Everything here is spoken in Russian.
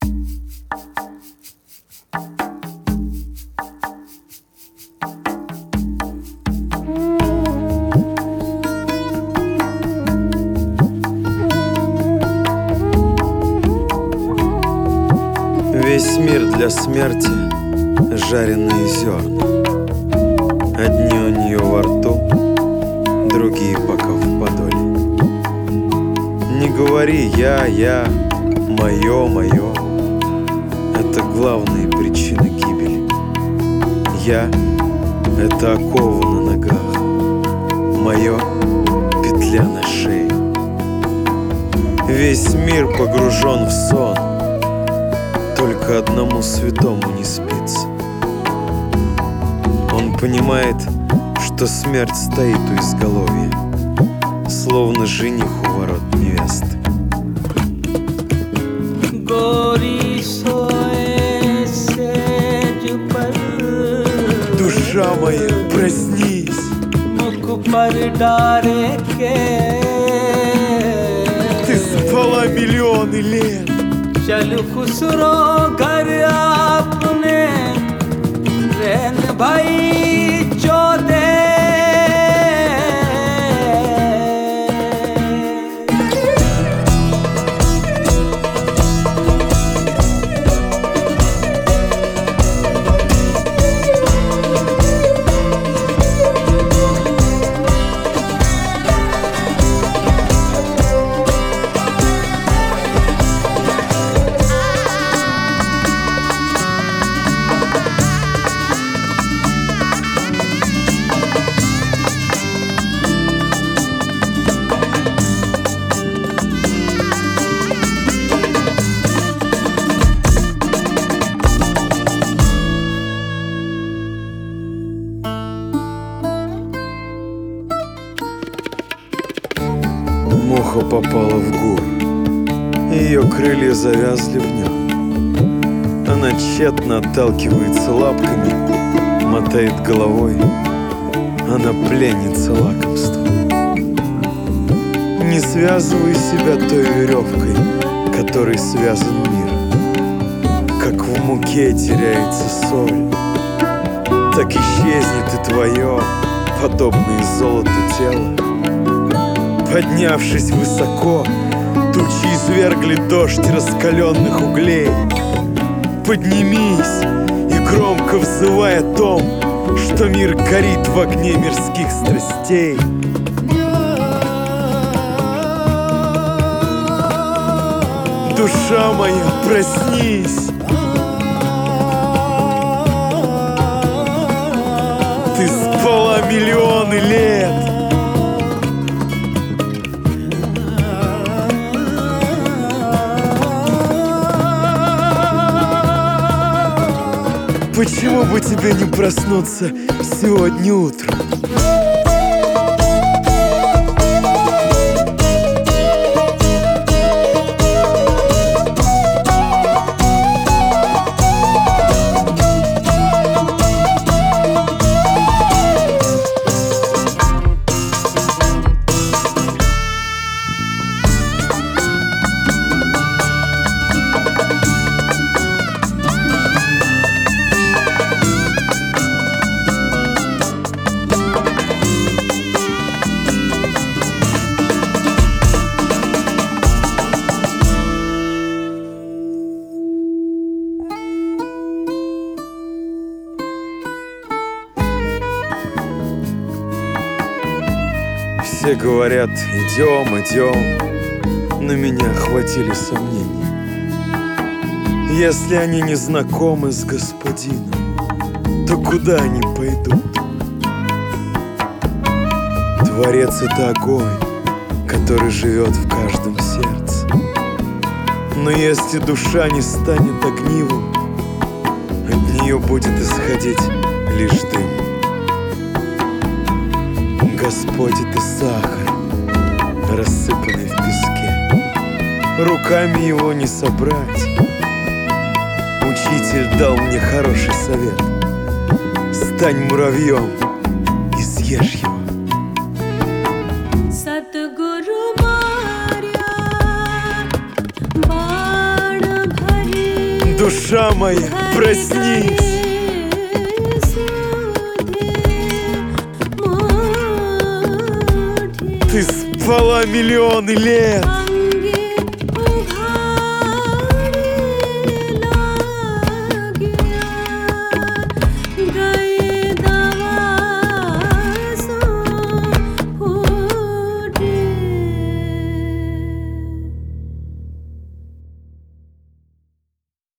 Весь мир для смерти жареные зерна. Одни у нее во рту, другие пока в подоле. Не говори я, мое. Это главные причины гибели. Я — это оковы на ногах, мое — петля на шее. Весь мир погружен в сон, только одному святому не спится. Он понимает, что смерть стоит у изголовья, словно жених у ворот невесты. Душа моя, проснись! Ты спала миллионы лет. चल खुसरो घर आपने रैन भाई चौदे Муха попала в гур, ее крылья завязли в нем. Она тщетно отталкивается лапками, мотает головой. Она пленница лакомства. Не связывай себя той веревкой, которой связан мир. Как в муке теряется соль, так исчезнет и твое, подобное золоту тело. Поднявшись высоко, тучи извергли дождь раскаленных углей. Поднимись и громко взывай о том, что мир горит в огне мирских страстей. Душа моя, проснись! Ты спала миллионы лет. Почему бы тебе не проснуться сегодня утром? Все говорят, идем, но меня охватили сомнения. Если они не знакомы с Господином, то куда они пойдут? Творец — это огонь, который живет в каждом сердце. Но если душа не станет огнивом, от нее будет исходить лишь дым. Господь — это сахар, рассыпанный в песке. Руками его не собрать. Учитель дал мне хороший совет: стань муравьем и съешь его. सतगुरु मार्या बाण भरी душа моя, проснись. Ты спала миллионы лет,